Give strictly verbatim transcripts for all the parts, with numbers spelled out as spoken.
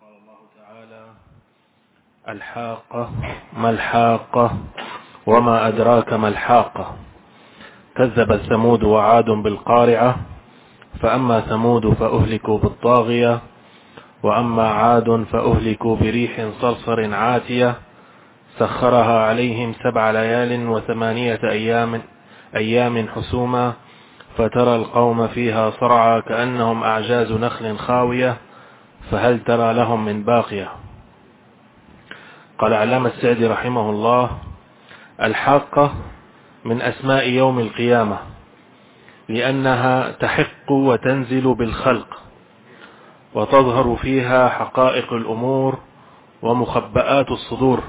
قال الله تعالى: الحاقة ما الحاقة وما أدراك ما الحاقة. كذب ثمود وعاد بالقارعة، فأما ثمود فأهلكوا بالطاغية، وأما عاد فأهلكوا بريح صرصر عاتية سخرها عليهم سبع ليال وثمانية أيام أيام حسوما فترى القوم فيها صرعى كأنهم أعجاز نخل خاوية فهل ترى لهم من باقية. قال علامة السعدي رحمه الله: الحاقة من أسماء يوم القيامة، لأنها تحق وتنزل بالخلق، وتظهر فيها حقائق الأمور ومخبآت الصدور،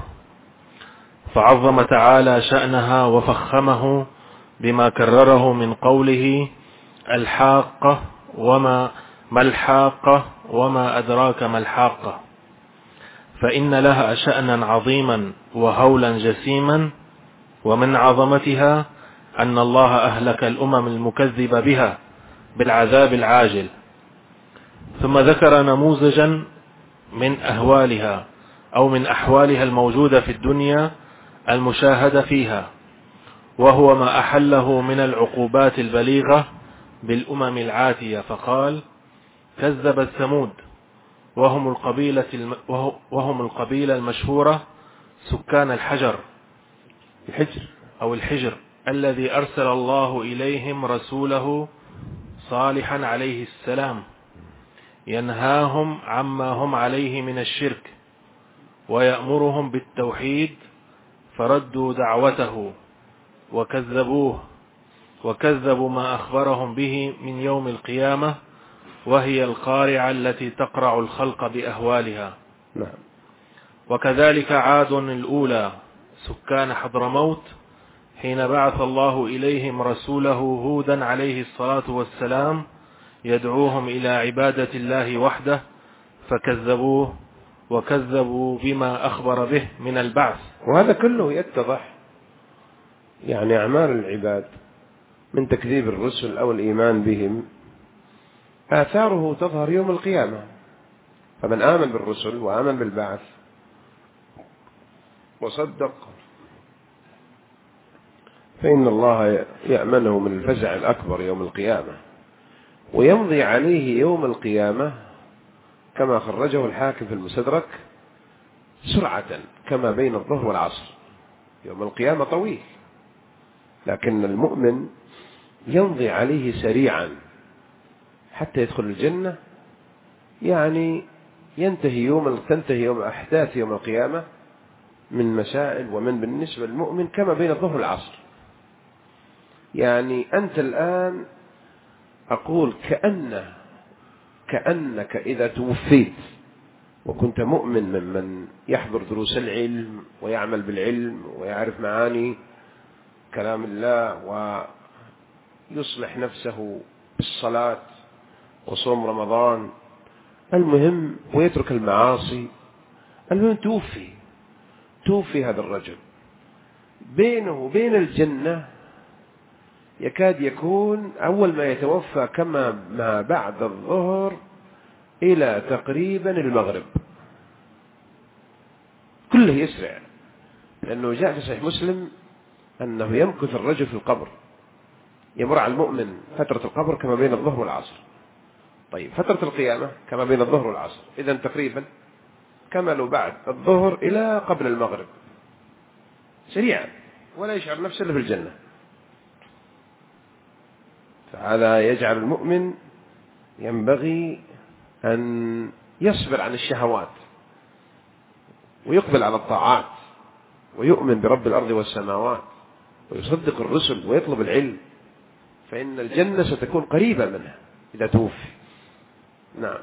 فعظم تعالى شأنها وفخمه بما كرره من قوله: الحاقة وما ما الحاقة وما أدراك ما الحاقة، فإن لها شأنا عظيما وهولا جسيما، ومن عظمتها أن الله أهلك الأمم المكذبة بها بالعذاب العاجل، ثم ذكر نموذجا من أهوالها أو من أحوالها الموجودة في الدنيا المشاهدة فيها، وهو ما أحله من العقوبات البليغة بالأمم العاتية، فقال: كذبت ثمود وهم القبيلة وهم القبيلة المشهورة سكان الحجر الحجر أو الحجر الذي أرسل الله إليهم رسوله صالحا عليه السلام ينهاهم عما هم عليه من الشرك ويأمرهم بالتوحيد، فردوا دعوته وكذبوه وكذبوا ما أخبرهم به من يوم القيامة، وهي القارعة التي تقرع الخلق بأهوالها. نعم. وكذلك عاد الأولى سكان حضرموت حين بعث الله إليهم رسوله هودا عليه الصلاة والسلام يدعوهم إلى عبادة الله وحده، فكذبوه وكذبوا بما أخبر به من البعث. وهذا كله يتضح يعني أعمال العباد من تكذيب الرسل أو الإيمان بهم آثاره تظهر يوم القيامة. فمن آمن بالرسل وآمن بالبعث وصدق فإن الله يأمنه من الفزع الأكبر يوم القيامة، ويمضي عليه يوم القيامة كما خرجه الحاكم في المستدرك سرعة كما بين الظهر والعصر. يوم القيامة طويل، لكن المؤمن يمضي عليه سريعا حتى يدخل الجنة. يعني ينتهي يوم تنتهي يوم أحداث يوم القيامة من مسائل ومن بالنسبة للمؤمن كما بين الظهر والعصر. يعني أنت الآن أقول كأن كأنك إذا توفيت وكنت مؤمن ممن يحضر دروس العلم ويعمل بالعلم ويعرف معاني كلام الله ويصلح نفسه بالصلاة وصوم رمضان، المهم ويترك المعاصي، المهم توفي توفي هذا الرجل. بينه وبين الجنة يكاد يكون أول ما يتوفى كما ما بعد الظهر إلى تقريبا المغرب، كله يسرع، لأنه جاء في صحيح مسلم أنه يمكث الرجل في القبر، يمر على المؤمن فترة القبر كما بين الظهر والعصر. طيب فترة القيامة كما بين الظهر والعصر، إذن تقريبا كما لو بعد الظهر إلى قبل المغرب، سريعا ولا يشعر نفسه إلا في الجنة. فهذا يجعل المؤمن ينبغي أن يصبر عن الشهوات ويقبل على الطاعات ويؤمن برب الأرض والسماوات ويصدق الرسل ويطلب العلم، فإن الجنة ستكون قريبة منها إذا توفي. نعم.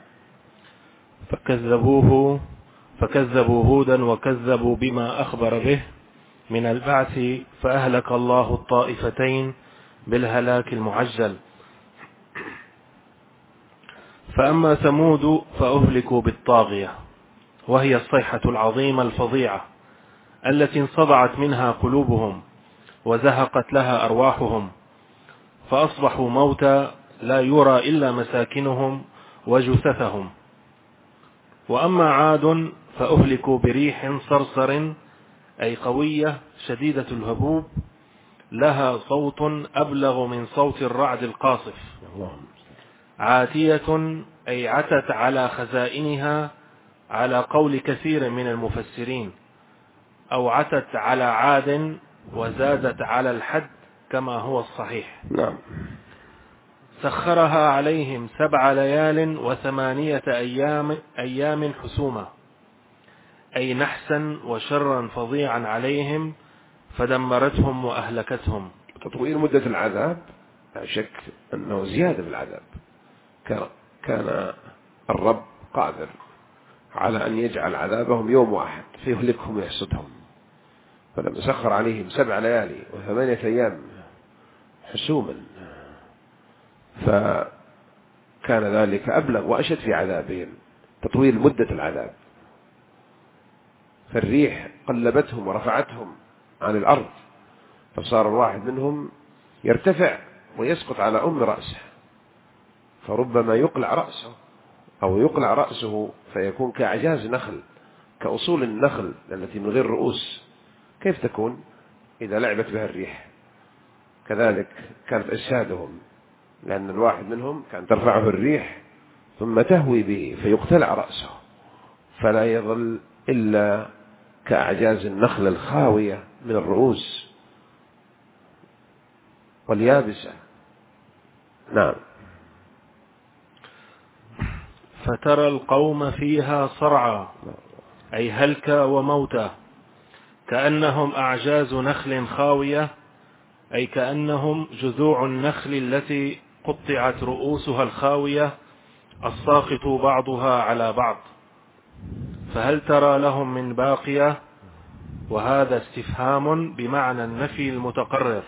فكذبوه فكذبوا هودا وكذبوا بما أخبر به من البعث، فأهلك الله الطائفتين بالهلاك المعجل. فأما ثمود فأهلكوا بالطاغية، وهي الصيحة العظيمة الفظيعة التي انصدعت منها قلوبهم وزهقت لها أرواحهم، فأصبحوا موتى لا يرى إلا مساكنهم وجثثهم. وأما عاد فأهلكوا بريح صرصر أي قوية شديدة الهبوب لها صوت أبلغ من صوت الرعد القاصف، عاتية أي عتت على خزائنها على قول كثير من المفسرين، أو عتت على عاد وزادت على الحد كما هو الصحيح. نعم. سخرها عليهم سبع ليال وثمانية أيام, أيام حسوما، أي نحسا وشرا فظيعا عليهم فدمرتهم وأهلكتهم. تطويل مدة العذاب لا شك أنه زيادة بالعذاب. كان الرب قادر على أن يجعل عذابهم يوم واحد فيهلكهم ويحصدهم، فلما سخر عليهم سبع ليالي وثمانية أيام حسوما فكان ذلك أبلغ وأشد في عذابهم، تطويل مدة العذاب. فالريح قلبتهم ورفعتهم عن الأرض، فصار الواحد منهم يرتفع ويسقط على أم رأسه، فربما يقلع رأسه أو يقلع رأسه فيكون كأعجاز نخل، كأصول النخل التي من غير رؤوس، كيف تكون إذا لعبت بها الريح؟ كذلك كانت أجسادهم، لأن الواحد منهم كان ترفعه الريح ثم تهوي به فيقتلع رأسه، فلا يظل إلا كأعجاز النخل الخاوية من الرؤوس واليابسة. نعم. فترى القوم فيها صرعى أي هلكى وموتى، كأنهم أعجاز نخل خاوية، أي كأنهم جذوع النخل التي قطعت رؤوسها الخاوية الساقط بعضها على بعض، فهل ترى لهم من باقية؟ وهذا استفهام بمعنى النفي المتقرر.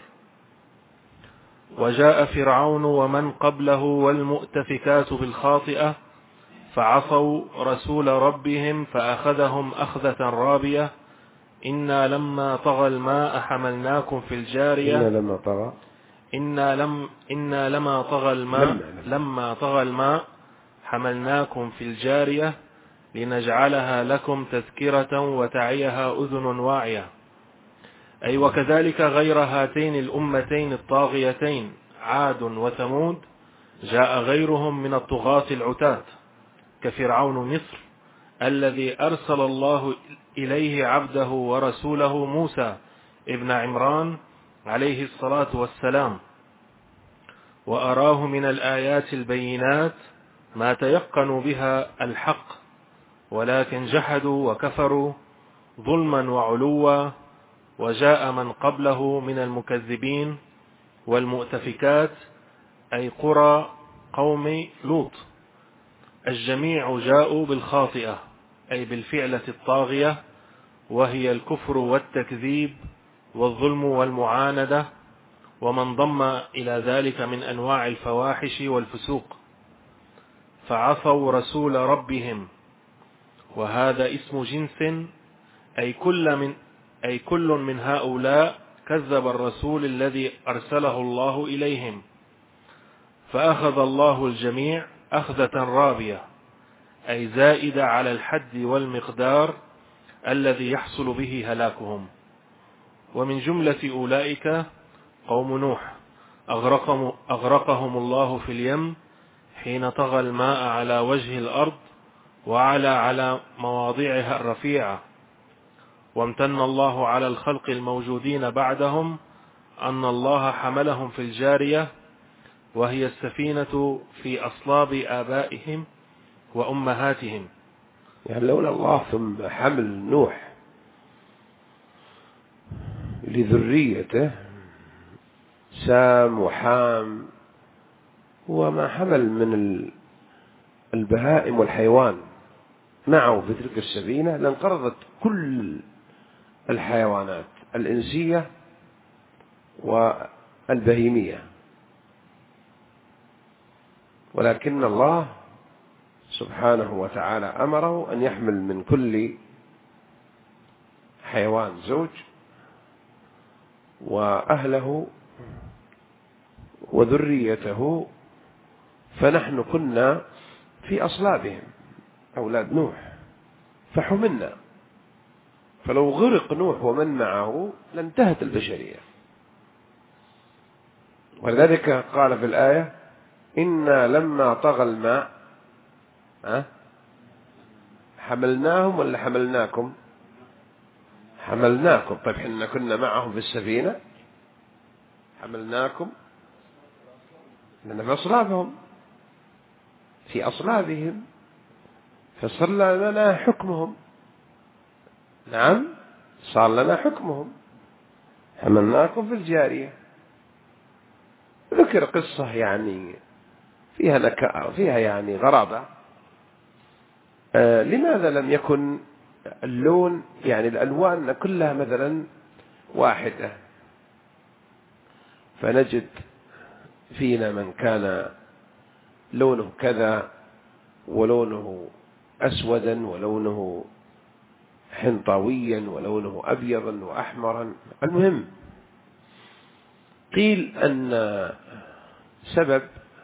وجاء فرعون ومن قبله والمؤتفكات بالخاطئة فعصوا رسول ربهم فأخذهم أخذة رابية، إنا لما طغى الماء حملناكم في الجارية إنا لما طغى إنا لم إنا لما طغى الماء لما, لما طغى الماء حملناكم في الجارية لنجعلها لكم تذكرة وتعيها أذن واعية، أي وكذلك غير هاتين الأمتين الطاغيتين عاد وثمود جاء غيرهم من الطغاة العتاة كفرعون مصر الذي أرسل الله إليه عبده ورسوله موسى ابن عمران عليه الصلاة والسلام، وأراه من الآيات البينات ما تيقنوا بها الحق، ولكن جحدوا وكفروا ظلما وعلوا. وجاء من قبله من المكذبين والمؤتفكات أي قرى قوم لوط، الجميع جاءوا بالخاطئة أي بالفعلة الطاغية، وهي الكفر والتكذيب والظلم والمعاندة، ومن ضم إلى ذلك من أنواع الفواحش والفسوق، فعصوا رسول ربهم، وهذا اسم جنس أي كل من أي كل من هؤلاء كذب الرسول الذي أرسله الله إليهم، فأخذ الله الجميع أخذة رابية أي زائدة على الحد والمقدار الذي يحصل به هلاكهم. ومن جملة أولئك قوم نوح أغرقهم, أغرقهم الله في اليم حين طغى الماء على وجه الأرض وعلى على مواضعها الرفيعة، وامتن الله على الخلق الموجودين بعدهم أن الله حملهم في الجارية، وهي السفينة في أصلاب آبائهم وأمهاتهم. يعني لولا الله ثم حمل نوح لذريته سام وحام وما حمل من البهائم والحيوان معه في تلك السفينة لانقرضت كل الحيوانات الإنسية والبهيمية، ولكن الله سبحانه وتعالى أمره أن يحمل من كل حيوان زوج وأهله وذريته، فنحن كنا في أصلابهم أولاد نوح. فحملنا. فلو غرق نوح ومن معه لانتهت البشرية. ولذلك قال في الآية إنا لما طغى الماء أه؟ حملناهم ولا حملناكم؟ حملناكم. طيب حنا كنا معهم في السفينة، حملناكم لأن في أصلابهم في أصلابهم فصار لنا حكمهم. نعم صار لنا حكمهم. حملناكم في الجارية. ذكر قصة يعني فيها نكاء فيها يعني غرابة. آه لماذا لم يكن اللون يعني الألوان كلها مثلا واحدة، فنجد فينا من كان لونه كذا ولونه أسودا ولونه حنطويا ولونه أبيضا وأحمرا. المهم قيل أن سبب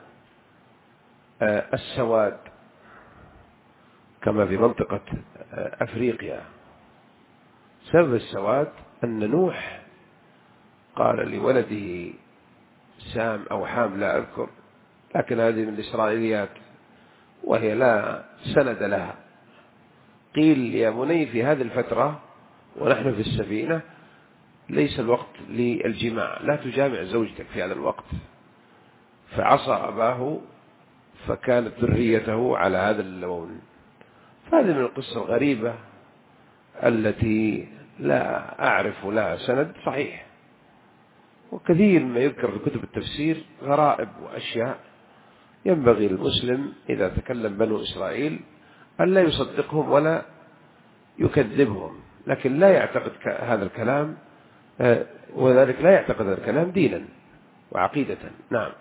السواد كما في منطقة أفريقيا، سبب السواد أن نوح قال لولده سام أو حام لا أذكر، لكن هذه من الإسرائيليات وهي لا سند لها، قيل يا بني في هذه الفترة ونحن في السفينة ليس الوقت للجماع، لا تجامع زوجتك في هذا الوقت. فعصى أباه فكانت ذريته على هذا اللون. فهذه من القصة الغريبة التي لا أعرف لها سند صحيح. وكثير ما يذكر في كتب التفسير غرائب وأشياء ينبغي المسلم إذا تكلم بنو إسرائيل أن لا يصدقهم ولا يكذبهم، لكن لا يعتقد هذا الكلام، وذلك لا يعتقد هذا الكلام دينا وعقيدة. نعم.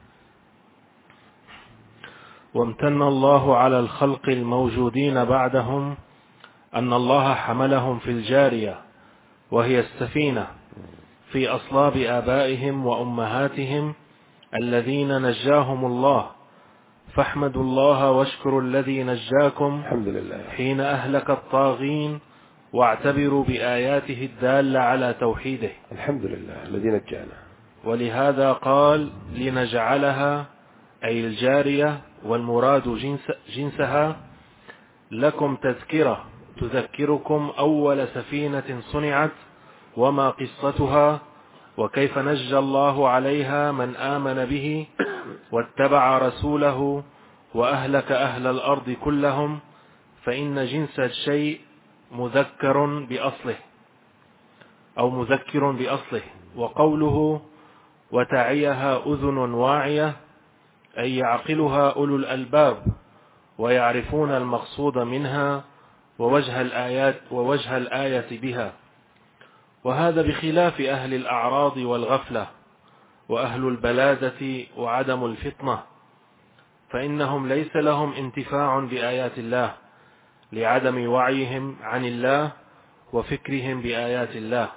وامتن الله على الخلق الموجودين بعدهم أن الله حملهم في الجارية وهي السفينة في أصلاب آبائهم وأمهاتهم الذين نجاهم الله، فاحمدوا الله واشكروا الذي نجاكم الحمد لله حين أهلك الطاغين، واعتبروا بآياته الدالة على توحيده. الحمد لله الذي نجانا. ولهذا قال لنجعلها أي الجارية، والمراد جنس جنسها، لكم تذكرة تذكركم أول سفينة صنعت وما قصتها وكيف نجى الله عليها من آمن به واتبع رسوله وأهلك أهل الأرض كلهم، فإن جنس الشيء مذكر بأصله أو مذكر بأصله. وقوله وتعيها أذن واعية أي يعقلها أولو الألباب ويعرفون المقصود منها ووجه الآيات ووجه الآية بها. وهذا بخلاف أهل الأعراض والغفلة وأهل البلادة وعدم الفطنة، فإنهم ليس لهم انتفاع بآيات الله لعدم وعيهم عن الله وفكرهم بآيات الله.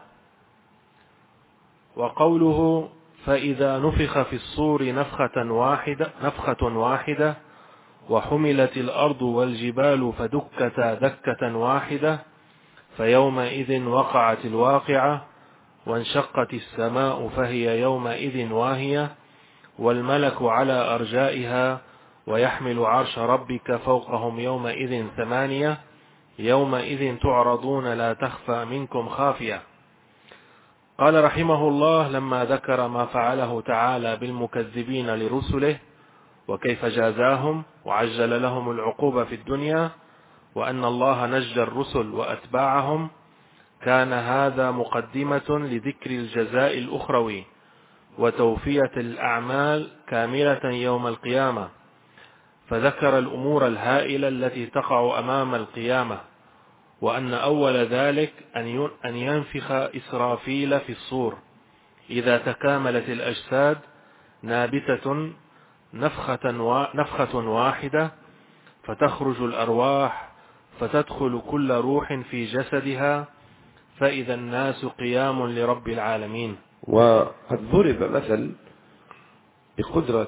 وقوله فإذا نفخ في الصور نفخة واحدة, نفخة واحدة وحملت الأرض والجبال فدكتا دكة واحدة فيومئذ وقعت الواقعة وانشقت السماء فهي يومئذ واهية والملك على أرجائها ويحمل عرش ربك فوقهم يومئذ ثمانية يومئذ تعرضون لا تخفى منكم خافية. قال رحمه الله لما ذكر ما فعله تعالى بالمكذبين لرسله وكيف جازاهم وعجل لهم العقوبة في الدنيا وأن الله نجى الرسل وأتباعهم، كان هذا مقدمة لذكر الجزاء الأخروي وتوفية الأعمال كاملة يوم القيامة، فذكر الأمور الهائلة التي تقع أمام القيامة، وأن أول ذلك أن ينفخ إسرافيل في الصور إذا تكاملت الأجساد نابتة نفخة واحدة فتخرج الأرواح فتدخل كل روح في جسدها فإذا الناس قيام لرب العالمين. وقد ضرب مثل بقدرة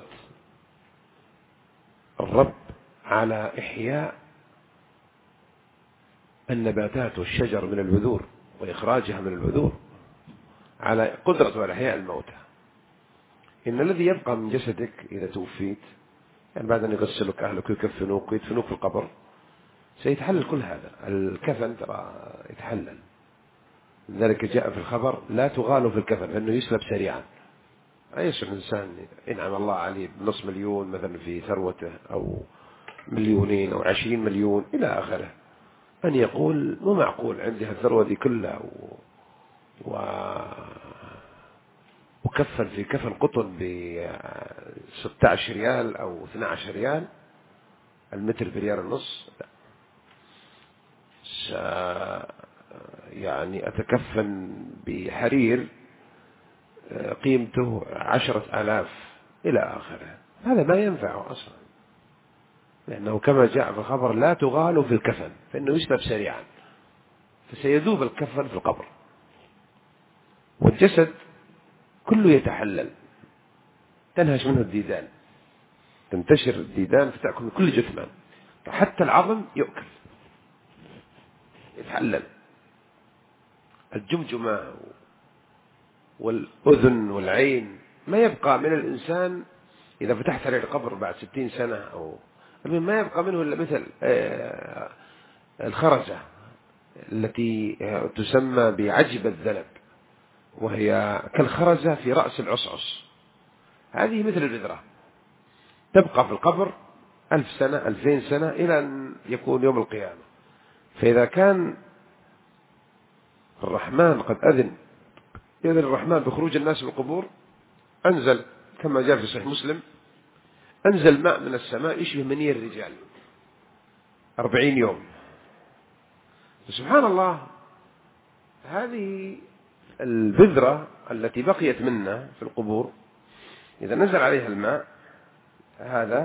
الرب على إحياء النباتات والشجر من البذور وإخراجها من البذور على قدرة الأحياء الموتى. إن الذي يبقى من جسدك إذا توفيت، يعني بعد أن يغسلك أهلك ويكفنوك ويدفنوك في القبر، سيتحلل كل هذا. الكفن ترى يتحلل، لذلك جاء في الخبر لا تغالوا في الكفن لأنه يسلب سريعا. أيش الإنسان إنعم الله عليه بنص مليون مثلا في ثروته أو مليونين أو عشرين مليون إلى آخره، أن يقول مو معقول عندي الثروة دي كلها و... و... وكفن في كفن قطن ب ستة عشر ريال أو اثني عشر ريال المتر بريال النص. لا. س... يعني أتكفن بحرير قيمته عشرة آلاف إلى آخره. هذا ما ينفع أصلا، لأنه كما جاء في الخبر لا تغالوا في الكفن فإنه يسلب سريعا، فسيذوب الكفن في القبر. والجسد كله يتحلل، تنهش منه الديدان، تنتشر الديدان فتأكل من كل جثمان، حتى العظم يؤكل يتحلل. الجمجمة والأذن والعين ما يبقى من الإنسان إذا فتحت عليه القبر بعد ستين سنة أو ما يبقى منه إلا مثل الخرزة التي تسمى بعجب الذنب، وهي كالخرزة في رأس العصعص. هذه مثل البذرة تبقى في القبر ألف سنة ألفين سنة إلى أن يكون يوم القيامة. فإذا كان الرحمن قد أذن إذن الرحمن بخروج الناس من القبور، أنزل كما جاء في صحيح مسلم، أنزل ماء من السماء يشبه مني الرجال أربعين يوم. سبحان الله، هذه البذرة التي بقيت منا في القبور إذا نزل عليها الماء هذا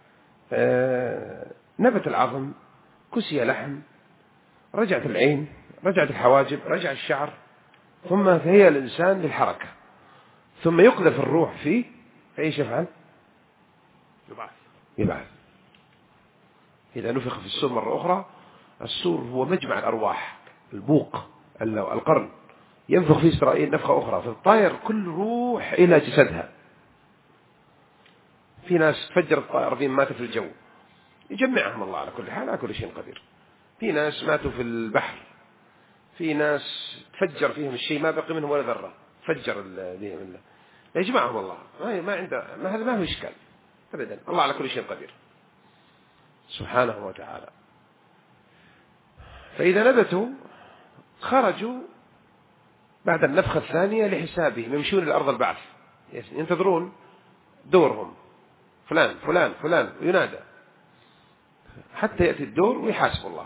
نبت العظم، كسي لحم، رجعت العين، رجعت الحواجب، رجع الشعر، ثم هي الإنسان للحركة، ثم يقذف الروح فيه، فإيش يفعل؟ يبعث. يبعث. إذا نفخ في السور مرة أخرى، السور هو مجمع الأرواح، البوق القرن، ينفخ في إسرائيل نفخة أخرى، فتطاير كل روح إلى جسدها. في ناس تفجرت طائرة فيهم ماتوا في الجو، يجمعهم الله على كل حال، على كل شيء قدير. في ناس ماتوا في البحر، في ناس تفجر فيهم الشيء ما بقي منهم ولا ذرة، فجر الله يجمعهم الله، ما عنده، ما هذا ما هو إشكال أبدا، الله على كل شيء قدير سبحانه وتعالى. فإذا نبتوا خرجوا بعد النفخة الثانية لحسابهم، يمشون إلى أرض البعث، ينتظرون دورهم، فلان فلان فلان، وينادى حتى يأتي الدور ويحاسب الله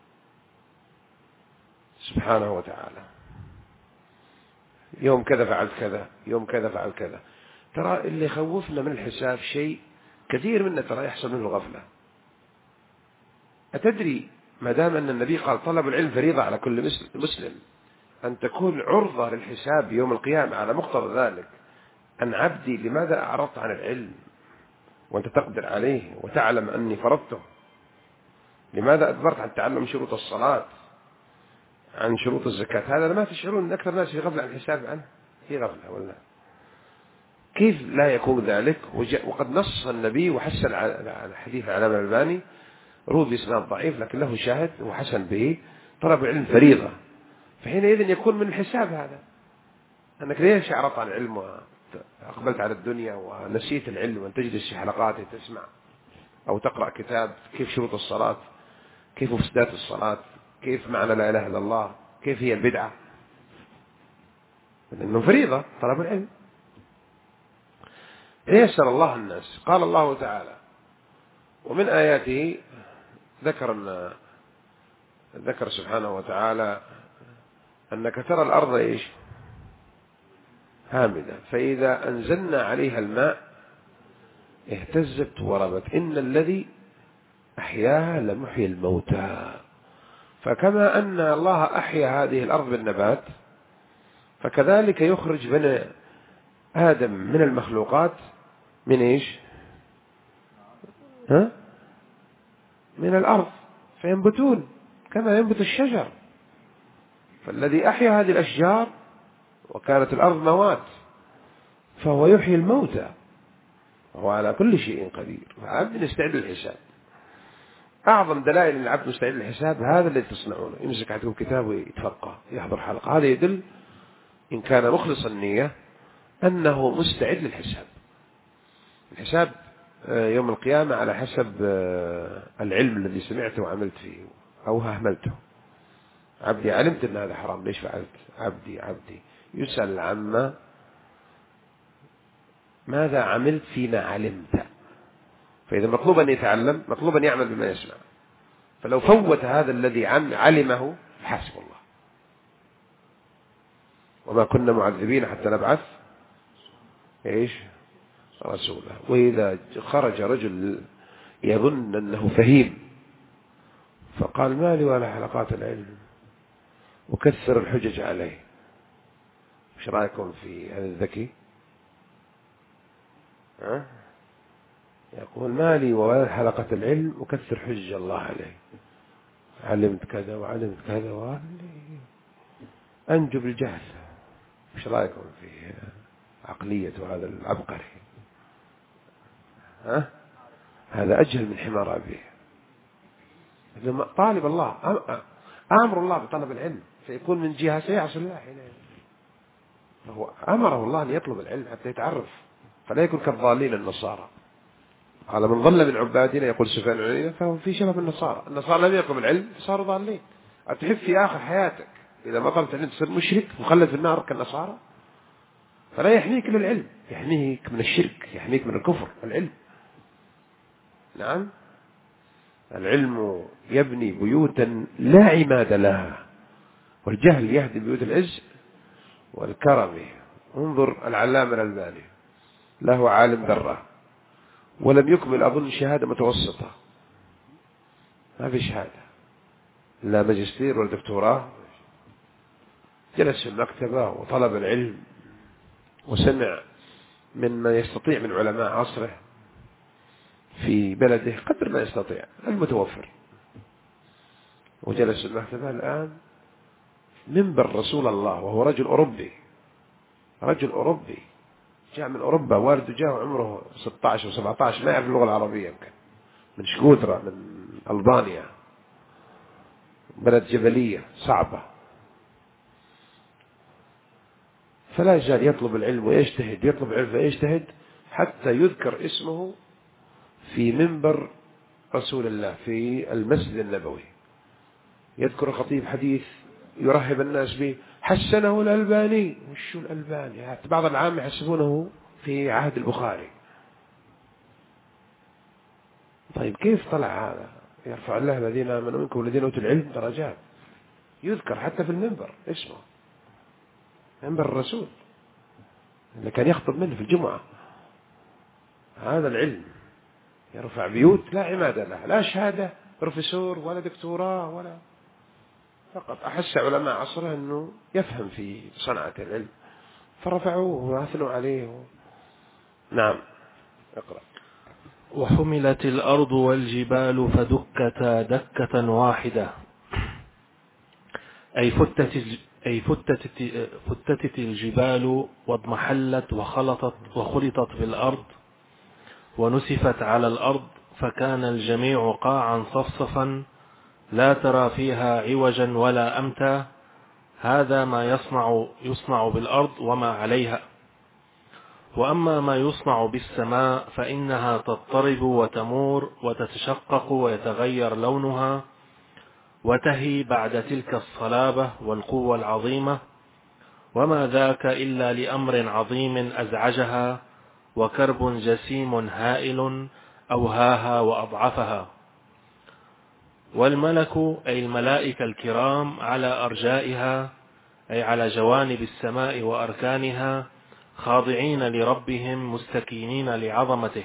سبحانه وتعالى. يوم كذا فعلت كذا، يوم كذا فعلت كذا. ترى اللي خوفنا من الحساب شيء كثير منا ترى يحصل منه غفلة. أتدري ما دام أن النبي قال طلب العلم فريضة على كل مسلم، أن تكون عرضة للحساب يوم القيامة، على مقتضى ذلك أن عبدي لماذا أعرضت عن العلم وأنت تقدر عليه وتعلم أني فرضته؟ لماذا أدبرت عن تعلم شروط الصلاة، عن شروط الزكاة؟ هذا ما تشعرون أن أكثر الناس في غفلة عن الحساب عنه؟ في غفلة ولا كيف لا يكون ذلك؟ وقد نص النبي وحسن على حديث العلامة الألباني، روي بإسناد ضعيف لكن له شاهد وحسن به، طلب العلم فريضة. فحينئذ يكون من الحساب هذا أنك ليش أعرضت عن العلم وأقبلت على الدنيا ونسيت العلم، وأن تجلس في حلقات تسمع أو تقرأ كتاب كيف شروط الصلاة، كيف مفسدات الصلاة، كيف معنى لا إله إلا الله، كيف هي البدعة. لأنه فريضة طلب العلم. يسر الله الناس. قال الله تعالى ومن آياته، ذكر أن ذكر سبحانه وتعالى أنك ترى الأرض إيش هامدة، فإذا أنزلنا عليها الماء اهتزت وربت، إن الذي أحياها لمحيي الموتى. فكما أن الله أحيا هذه الأرض بالنبات، فكذلك يخرج بني آدم من المخلوقات من إيش ها؟ من الأرض، فينبتون كما ينبت الشجر. فالذي أحيا هذه الأشجار وكانت الأرض موات فهو يحيي الموتى وهو على كل شيء قدير. فعبد يستعد للحساب. أعظم دلائل أن العبد مستعد للحساب هذا الذي تصنعونه، يمسك عندكم كتاب ويتفقه يحضر حلقة، هذا يدل إن كان مخلص النية أنه مستعد للحساب. الحساب يوم القيامة على حسب العلم الذي سمعته وعملت فيه أو أهملته. عبدي علمت أن هذا حرام ليش فعلت؟ عبدي عبدي يسأل عما ماذا عملت فيما علمت. فإذا مطلوب أن يتعلم مطلوب أن يعمل بما يسمع. فلو فوت هذا الذي علمه حسب الله. وما كنا معذبين حتى نبعث إيش رسوله. وإذا خرج رجل يظن أنه فهيم فقال ما لي ولا حلقات العلم وكثر الحجج عليه، ايش رأيكم في هذا الذكي؟ ها؟ يقول ما لي ولا حلقة العلم وكثر حجج الله عليه، علمت كذا وعلمت كذا وعلمت أنجب الجهل. ايش رأيكم في عقلية هذا العبقري؟ ها؟ هذا أجهل من حمار أبيه. طالب الله أمر الله بطلب العلم فيكون من جهة سيعصي الله حينئذ. فهو أمره الله أن يطلب العلم حتى يتعرف فلا يكون كالضالين النصارى. قال من ضل من عبادنا يقول سفيان بن عيينة فهو في شبه النصارى. النصارى لم يطلب العلم فصاروا ضالين. أتحب في آخر حياتك إذا ما طلبت العلم تصير مشرك مخلد في النار كالنصارى؟ فلا يحميك إلا العلم، يحميك من الشرك، يحميك من الكفر العلم. نعم العلم يبني بيوتا لا عماد لها والجهل يهدي بيوت العز والكرم. انظر العلامة الألباني له عالم ذرة ولم يكمل أظن شهادة متوسطة، ما في شهادة لا ماجستير ولا دكتوراه. جلس في المكتبة وطلب العلم وسمع ممن يستطيع من علماء عصره في بلده قدر ما يستطيع المتوفر، وجلس في المكتبة. الآن منبر رسول الله وهو رجل أوروبي، رجل أوروبي جاء من أوروبا، والده جاء عمره ستة عشر و سبعة عشر ما يعرف اللغة العربية يمكن، من شكوترا من ألبانيا بلد جبلية صعبة. فلا يزال يطلب العلم ويجتهد، يطلب العلم ويجتهد حتى يذكر اسمه في منبر رسول الله في المسجد النبوي. يذكر الخطيب حديث يرحب الناس به حسنه الألباني. وشو الألباني؟ بعض العام يحسبونه في عهد البخاري. طيب كيف طلع هذا؟ يرفع الله الذين آمنوا منكم والذين أوتوا العلم درجات. يذكر حتى في المنبر اسمه منبر الرسول اللي كان يخطب منه في الجمعة. هذا العلم يرفع بيوت لا عماد له، لا شهادة بروفيسور ولا دكتوراه ولا، فقط أحس علماء عصره أنه يفهم في صنعة العلم فرفعوه وأثنوا عليه. نعم اقرأ. وحملت الأرض والجبال فدكتا دكة واحدة أي فتت أي فتتت, فتتت الجبال واضمحلت وخلطت وخلطت بالأرض ونسفت على الأرض فكان الجميع قاعا صفصفا لا ترى فيها عوجا ولا أمتا. هذا ما يصنع يصنع بالأرض وما عليها. وأما ما يصنع بالسماء فإنها تضطرب وتمور وتتشقق ويتغير لونها وتهي بعد تلك الصلابة والقوة العظيمة، وما ذاك إلا لأمر عظيم أزعجها وكرب جسيم هائل أوهاها وأضعفها. والملك أي الملائكة الكرام على أرجائها أي على جوانب السماء وأركانها خاضعين لربهم مستكينين لعظمته.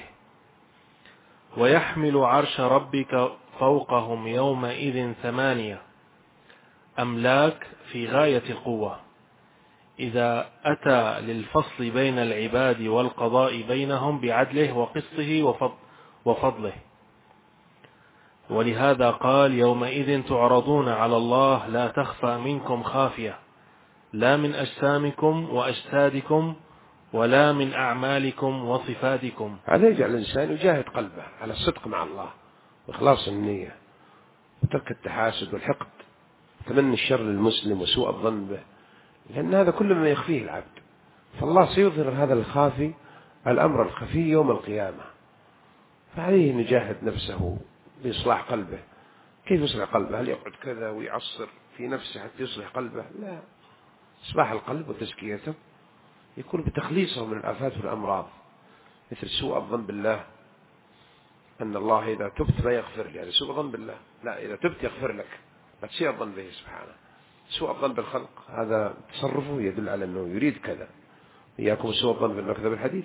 ويحمل عرش ربك فوقهم يومئذ ثمانية أملاك في غاية القوة إذا أتى للفصل بين العباد والقضاء بينهم بعدله وقسطه وفضله. ولهذا قال يومئذ تعرضون على الله لا تخفى منكم خافية لا من أجسامكم وأجسادكم ولا من أعمالكم وصفاتكم. هذا يجعل الإنسان يجاهد قلبه على الصدق مع الله وإخلاص النية وترك التحاسد والحقد وتمني الشر للمسلم وسوء الظن به، لأن هذا كل ما يخفيه العبد، فالله سيظهر هذا الخافي الأمر الخفي يوم القيامة. فعليه أن يجاهد نفسه بإصلاح قلبه. كيف يصلح قلبه؟ هل يقعد كذا ويعصر في نفسه حتى يصلح قلبه؟ لا، إصلاح القلب وتزكيته يكون بتخليصه من الآفات والأمراض، مثل سوء الظن بالله، أن الله إذا تبت لا يغفر لي، يعني سوء الظن بالله، لا، إذا تبت يغفر لك، لا تسيء الظن به سبحانه. سوء الظن بالخلق هذا تصرفه يدل على أنه يريد كذا. إياكم سوء الظن بالمكذب الحديث.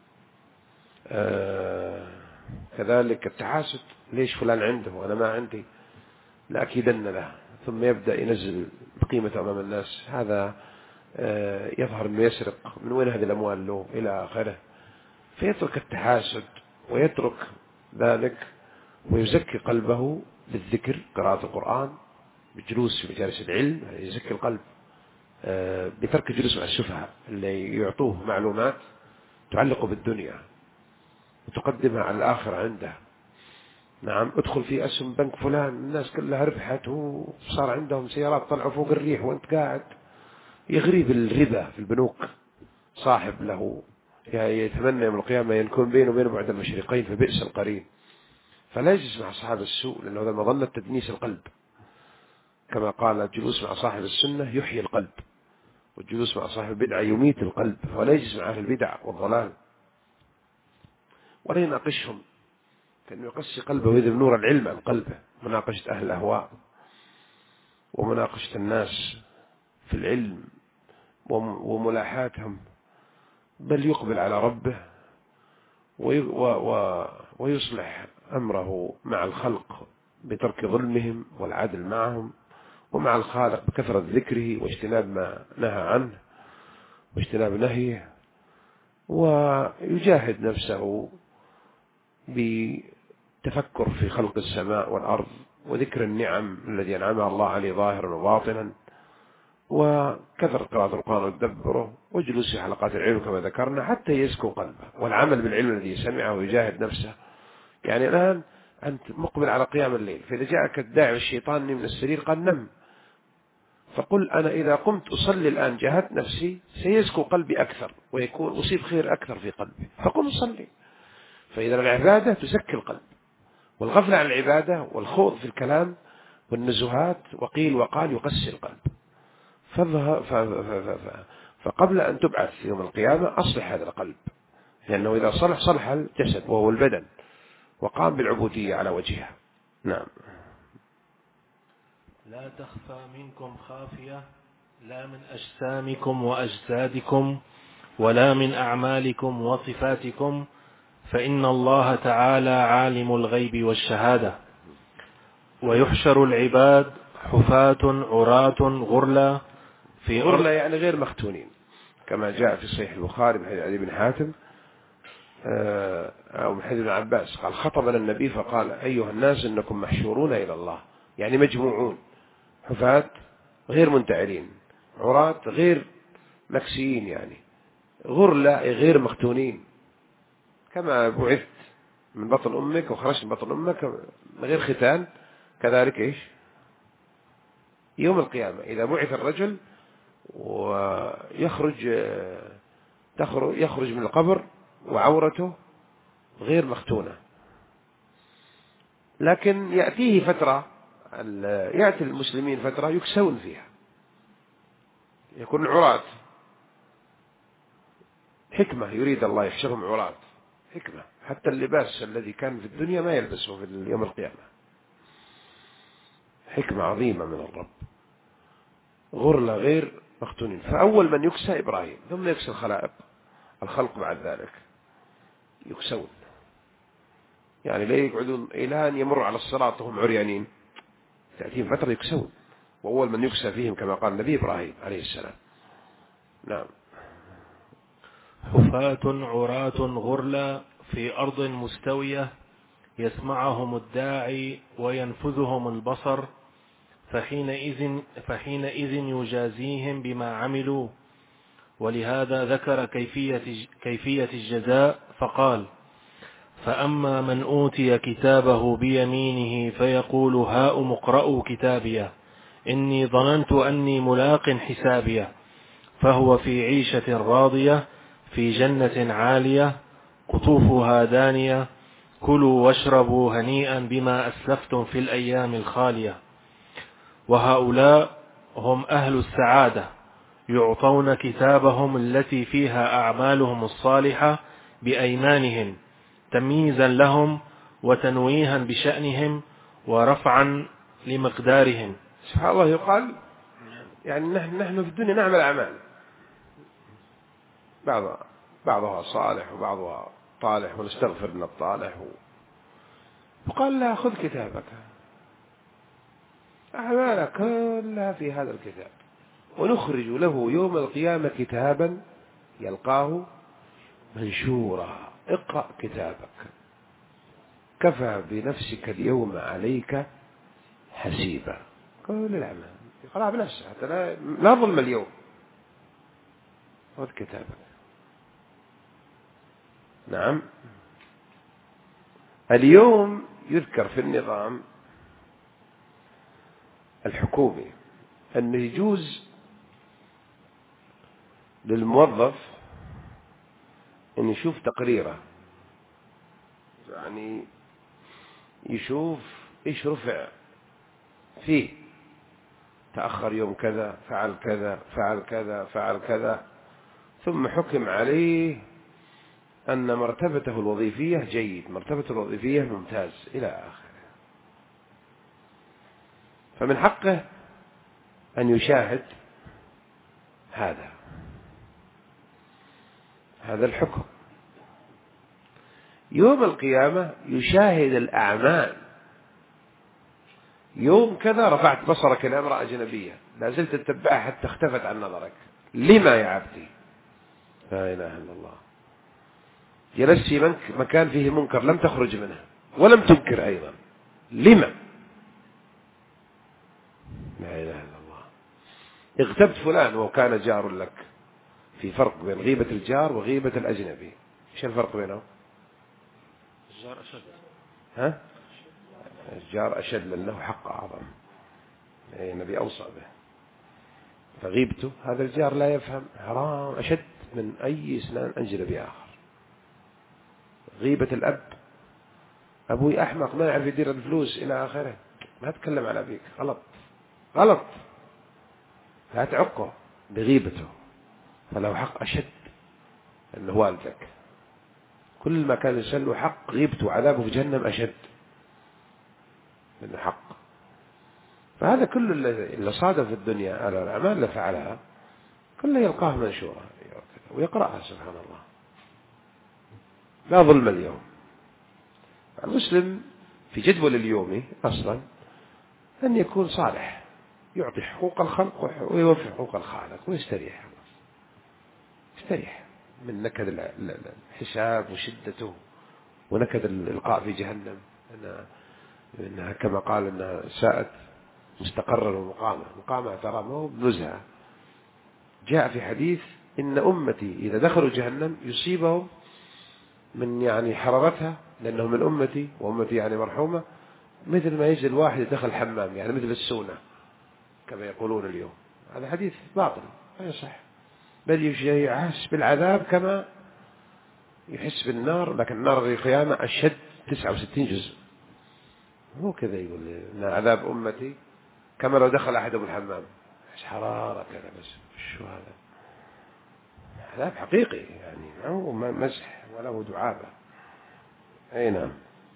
آه كذلك التحاسد، ليش فلان عنده وأنا ما عندي، لا أكيدن له، ثم يبدأ ينزل بقيمة أمام الناس، هذا آه يظهر أنه يسرق، من وين هذه الأموال له إلى آخره. فيترك التحاسد ويترك ذلك ويزكي قلبه بالذكر، قراءة القرآن، بالجلوس في مجالس العلم، يعني يزكي القلب آه بترك الجلوس مع السفهاء اللي يعطوه معلومات تعلق بالدنيا وتقدمها على الآخرة عنده. نعم، ادخل في أسهم بنك فلان، الناس كلها ربحت وصار عندهم سيارات طلعوا فوق الريح وانت قاعد يغري بالربا في البنوك. صاحب له يعني يتمنى يوم القيامة يكون بينه وبين بعد المشرقين فبئس القرين. فلا يجلس مع أصحاب السوء، لأنه هذا مظنة تدنيس القلب، كما قال الجلوس مع صاحب السنة يحيي القلب، والجلوس مع صاحب البدعة يميت القلب. فلا يجلس مع أهل البدع والضلال ولا يناقشهم، كأنه يقسي قلبه ويذهب نور العلم عن قلبه، مناقشة أهل الأهواء ومناقشة الناس في العلم وملاحاتهم، بل يقبل على ربه ويصلح أمره مع الخلق بترك ظلمهم والعدل معهم، ومع الخالق بكثرة ذكره واجتناب ما نهى عنه واجتناب نهيه، ويجاهد نفسه بتفكر في خلق السماء والأرض وذكر النعم الذي أنعمها الله عليه ظاهرا وباطنا، وكثر قراءة القرآن وتدبره وجلوس في حلقات العلم كما ذكرنا حتى يزكو قلبه، والعمل بالعلم الذي سمعه ويجاهد نفسه. يعني الآن أنت مقبل على قيام الليل، فإذا جاءك الداعي الشيطاني من السرير قال نم، فقل أنا إذا قمت أصلي الآن جاهدت نفسي سيزكو قلبي أكثر ويكون أصيب خير أكثر في قلبي، فقم أصلي. فإذا العبادة تزكي القلب، والغفلة عن العبادة والخوض في الكلام والنزهات وقيل وقال يقسي القلب. فقبل أن تبعث يوم القيامة أصلح هذا القلب، لأنه إذا صلح صلح الجسد وهو البدن وقام بالعبودية على وجهها. نعم. لا تخفى منكم خافية لا من أجسامكم وأجسادكم ولا من أعمالكم وصفاتكم، فإن الله تعالى عالم الغيب والشهادة. ويحشر العباد حفاة عراة غرلا في غرلا يعني غير مختونين، كما جاء في صحيح البخاري من حديث علي بن حاتم أو من حديث ابن عباس قال خطبنا النبي فقال أيها الناس إنكم محشورون إلى الله، يعني مجموعون، حفاة غير منتعرين، عراة غير مكسيين، يعني غرلا غير مختونين، كما بعثت من بطن أمك وخرجت من بطن أمك غير ختان، كذلك إيش يوم القيامة إذا بعث الرجل ويخرج يخرج من القبر وعورته غير مختونة، لكن يأتيه فترة، يأتي المسلمين فترة يكسون فيها، يكون عراة، حكمة يريد الله يحشرهم عراة، حكمة، حتى اللباس الذي كان في الدنيا ما يلبسه في يوم القيامة، حكمة عظيمة من الرب. غرلة غير مختونين. فأول من يكسى إبراهيم، ثم يكسى الخلائق الخلق بعد ذلك يكسون، يعني لا يقعدون إلى أن يمر على الصراط وهم عريانين، تأتيهم فترة يكسون، وأول من يكسى فيهم كما قال النبي إبراهيم عليه السلام. نعم. حفاة عراة غرلا في أرض مستوية يسمعهم الداعي وينفذهم البصر، فحينئذ, فحينئذ يجازيهم بما عملوا. ولهذا ذكر كيفية, كيفية الجزاء فقال: فأما من أوتي كتابه بيمينه فيقول هاؤم اقرءوا كتابيه إني ظننت أني ملاق حسابيه فهو في عيشة راضية في جنة عالية قطوفها دانية كلوا واشربوا هنيئا بما أسلفتم في الأيام الخالية. وهؤلاء هم أهل السعادة، يعطون كتابهم التي فيها أعمالهم الصالحة بأيمانهم تمييزا لهم وتنويها بشأنهم ورفعا لمقدارهم. سبحان الله. يقال يعني نحن, نحن في الدنيا نعمل أعمال، بعضها, بعضها صالح وبعضها طالح، ونستغفر من الطالح. وقال لا، خذ كتابك، أعمالك كلها في هذا الكتاب، ونخرج له يوم القيامة كتابا يلقاه منشورا اقرأ كتابك كفى بنفسك اليوم عليك حسيبا. كل الأعمال يقرأ بنفسه حتى لا, لا ظلم اليوم. خذ كتابك. نعم. اليوم يذكر في النظام الحكومي أنه يجوز للموظف أن يشوف تقريره، يعني يشوف إيش رفع فيه، تأخر يوم كذا، فعل كذا، فعل كذا، فعل كذا، ثم حكم عليه أن مرتبته الوظيفية جيد، مرتبته الوظيفية ممتاز إلى آخره. فمن حقه أن يشاهد هذا هذا الحكم. يوم القيامة يشاهد الأعمال. يوم كذا رفعت بصرك إلى امرأة أجنبية، لا زلت تتبعها حتى اختفت عن نظرك، لما يا عبدي؟ لا إله إلا الله. جلست في مكان فيه منكر لم تخرج منه ولم تنكر أيضا، لما؟ لا إله إلا الله. اغتبت فلان وكان جار لك. في فرق بين غيبة الجار وغيبة الأجنبي. ايش الفرق بينهم؟ الجار أشد. ها؟ الجار أشد لأن له حق أعظم، النبي أوصى به. فغيبته هذا الجار لا يفهم، حرام أشد من أي إسنان أجنبي آخر. غيبة الأب، أبوي أحمق ما يعرف يدير الفلوس إلى آخره، ما تكلم على أبيك، غلط غلط، لا تعقه بغيبته، فله حق أشد أنه والدك. كل ما كان الإنسان له حق غيبته وعذابه في جهنم أشد من حق. فهذا كل اللي صادف في الدنيا على الأعمال اللي فعلها كله يلقاه منشورا ويقرأها. سبحان الله. لا ظلم اليوم. المسلم في جدول اليومي أصلا أن يكون صالح، يعطي حقوق الخلق ويوفي حقوق الخالق ويستريح، يستريح من نكد الحساب وشدته ونكد الإلقاء في جهنم، إنها كما قال إنها ساءت مستقرا ومقامة. مقامة ترى ما هو بنزهة. جاء في حديث إن أمتي إذا دخلوا جهنم يصيبهم من يعني حرارتها، لأنهم من أمتي وأمتي يعني مرحومة، مثل ما يجي الواحد يدخل الحمام، يعني مثل السونة كما يقولون اليوم. هذا حديث باطل لا يصح، بل يحس بالعذاب كما يحس بالنار، لكن النار في القيامة أشد تسعة وستين جزء. مو كذا يقول إن عذاب أمتي كما لو دخل أحدهم الحمام، إيش حرارة كذا، بس شو هذا؟ عذاب حقيقي يعني، ما هو مزح ولا هو دعابة. أي نعم.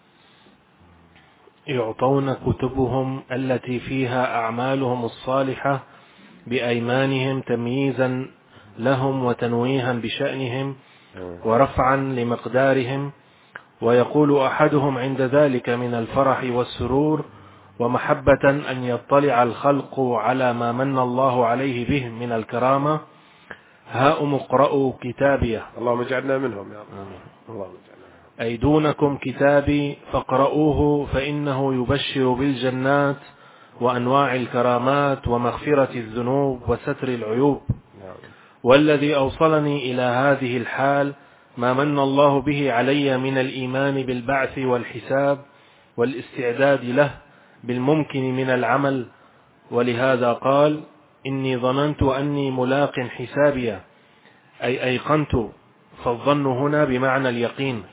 يعطون كتبهم التي فيها أعمالهم الصالحة بأيمانهم تمييزا لهم وتنويها بشأنهم ورفعا لمقدارهم. ويقول أحدهم عند ذلك من الفرح والسرور ومحبة أن يطلع الخلق على ما من الله عليه به من الكرامة: هاؤم اقرءوا كتابيه. اللهم اجعلنا منهم يا رب. اللهم اجعلنا منهم. أي دونكم كتابي فاقرؤوه فإنه يبشر بالجنات وأنواع الكرامات ومغفرة الذنوب وستر العيوب. والذي أوصلني إلى هذه الحال ما من الله به علي من الإيمان بالبعث والحساب والاستعداد له بالممكن من العمل. ولهذا قال إني ظننت أني ملاق حسابيا، أي أيقنت، فالظن هنا بمعنى اليقين.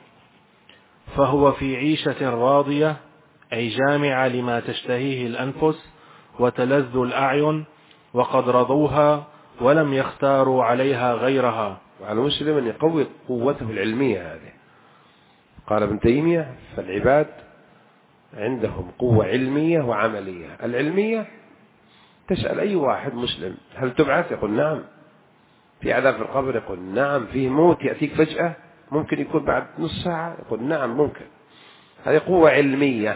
فهو في عيشة راضية، أي جامعة لما تشتهيه الأنفس وتلذ الأعين، وقد رضوها ولم يختاروا عليها غيرها. وعلى المسلم أن يقوي قوته العلمية هذه. قال ابن تيمية: فالعباد عندهم قوة علمية وعملية. العلمية تسأل أي واحد مسلم: هل تبعث؟ يقول نعم. في عذاب في القبر؟ يقول نعم. في موت يأتيك فجأة ممكن يكون بعد نص ساعة؟ يقول نعم ممكن. هذه قوة علمية.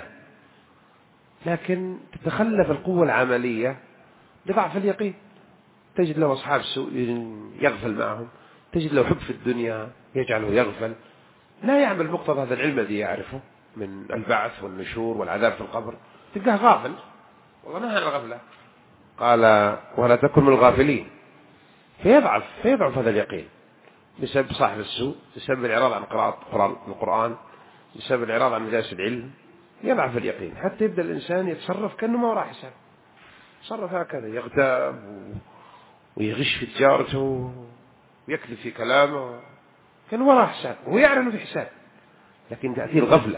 لكن تتخلف القوة العملية لضعف اليقين. تجد له أصحاب سوء يغفل معهم، تجد له حب في الدنيا يجعله يغفل، لا يعمل مقتضى هذا العلم الذي يعرفه من البعث والنشور والعذاب في القبر، تلقاه غافل. والله نهى عن الغفلة، قال: ولا تكن من الغافلين. فيضعف فيضعف هذا اليقين بسبب صاحب السوء، بسبب الإعراض عن قراءة القرآن، بسبب الإعراض عن مجالس العلم، يضعف اليقين حتى يبدأ الإنسان يتصرف كأنه ما وراء حساب. يتصرف هكذا، يغتاب ويغش في تجارته ويكذب في كلامه كأنه وراء حساب، ويعلن في حساب. لكن تأتي الغفلة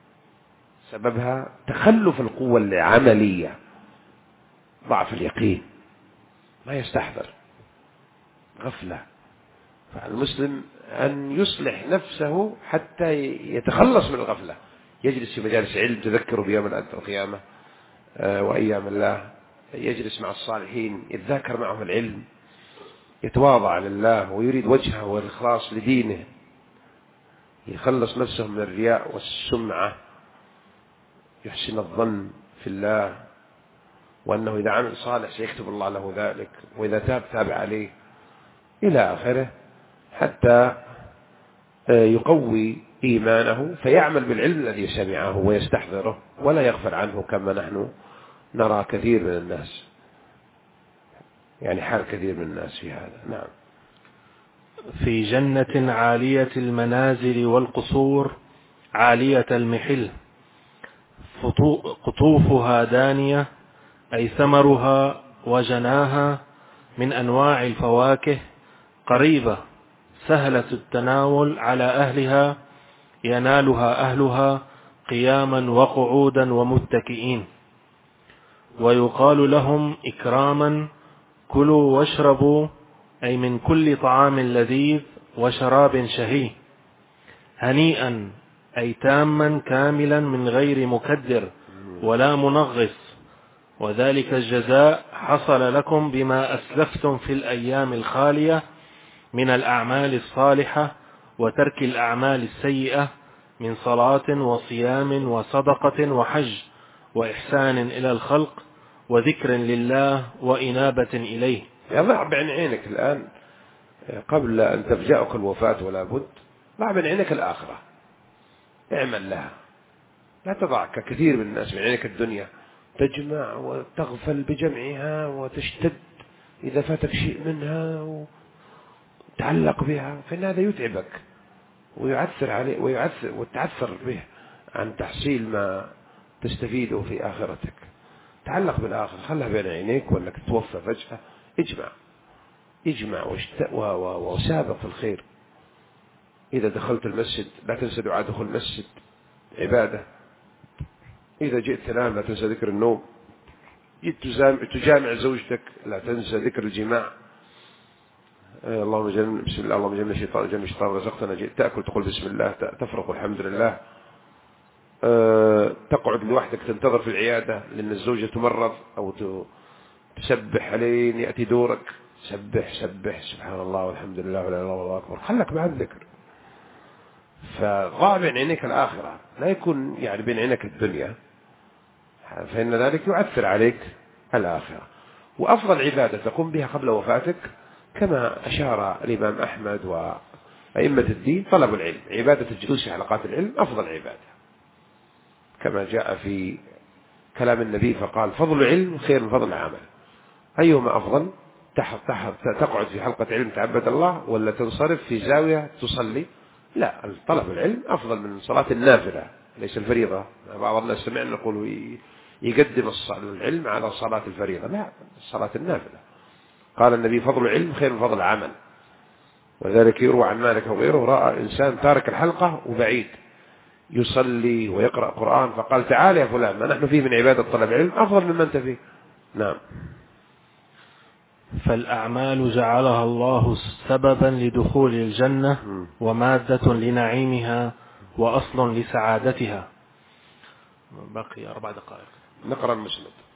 سببها تخلف القوة العملية، ضعف اليقين، ما يستحضر، غفلة. فالمسلم أن يصلح نفسه حتى يتخلص من الغفلة، يجلس في مجالس علم تذكره بيوم القيامة وأيام الله، يجلس مع الصالحين يتذاكر معهم العلم، يتواضع لله ويريد وجهه والإخلاص لدينه، يخلص نفسه من الرياء والسمعة، يحسن الظن في الله، وأنه إذا عمل صالح سيكتب الله له ذلك، وإذا تاب تاب عليه، إلى آخره، حتى يقوي إيمانه فيعمل بالعلم الذي سمعه ويستحضره ولا يغفل عنه، كما نحن نرى كثير من الناس، يعني حال كثير من الناس في هذا. نعم. في جنة عالية المنازل والقصور عالية المحل، قطوفها دانية، أي ثمرها وجناها من أنواع الفواكه، قريبة سهلة التناول على أهلها، ينالها أهلها قياما وقعودا ومتكئين. ويقال لهم إكراما: كلوا واشربوا، أي من كل طعام لذيذ وشراب شهي، هنيئا، أي تاما كاملا من غير مكدر ولا منغص، وذلك الجزاء حصل لكم بما أسلفتم في الأيام الخالية من الأعمال الصالحة وترك الأعمال السيئة من صلاة وصيام وصدقة وحج وإحسان إلى الخلق وذكر لله وإنابة إليه. يضع بعين عينك الآن قبل أن تفجأك الوفاة ولا بد، ضع بعين عينك الآخرة، اعمل لها، لا تضع كثير من الناس من عينك الدنيا، تجمع وتغفل بجمعها وتشتد إذا فاتك شيء منها وتعلق بها، فإن هذا يتعبك ويعثر عليه ويعثر وتعثر به عن تحصيل ما تستفيده في آخرتك. تعلق بالآخر، خلها بين عينيك، وأنك توفى فجأة، اجمع اجمع وسابق في الخير. إذا دخلت المسجد لا تنسى دعاء دخول المسجد، عبادة. إذا جئت تنام لا تنسى ذكر النوم. جئت تجامع زوجتك لا تنسى ذكر الجماع. اللهم جل بسم الله، اللهم جل الشيطان جل الشيطان رزقتنا. جئت تأكل تقول بسم الله، تفرق الحمد لله. أه تقعد لوحدك تنتظر في العيادة لأن الزوجة تمرض أو تسبح علين يأتي دورك، سبح سبح سبحان الله والحمد لله ولا إله إلا الله أكبر، خلك مع الذكر. فضع بين عينيك الآخرة، لا يكون يعني بين عينيك الدنيا، فإن ذلك يؤثر عليك الآخرة. وأفضل عبادة تقوم بها قبل وفاتك كما أشار الإمام أحمد أئمة الدين طلب العلم، عبادة الجلوس في حلقات العلم أفضل عبادة، كما جاء في كلام النبي فقال فضل العلم خير من فضل العمل. أيهما أفضل؟ تحت تحت تقعد في حلقة علم تعبد الله، ولا تنصرف في زاوية تصلي؟ لا، طلب العلم أفضل من صلاة النافلة ليس الفريضة. بعض الناس سمعنا يقولوا يقدم العلم على صلاة الفريضة، لا، صلاة النافلة. قال النبي فضل العلم خير من فضل العمل. وذلك يروى عن مالك وغيره رأى إنسان تارك الحلقة وبعيد يصلي ويقرأ قرآن، فقال تعال يا فلان، ما نحن فيه من عبادة طلب العلم أفضل مما أنت فيه. نعم. فالأعمال جعلها الله سببا لدخول الجنة ومادة لنعيمها وأصل لسعادتها. بقي أربع دقائق. نقرأ المسند.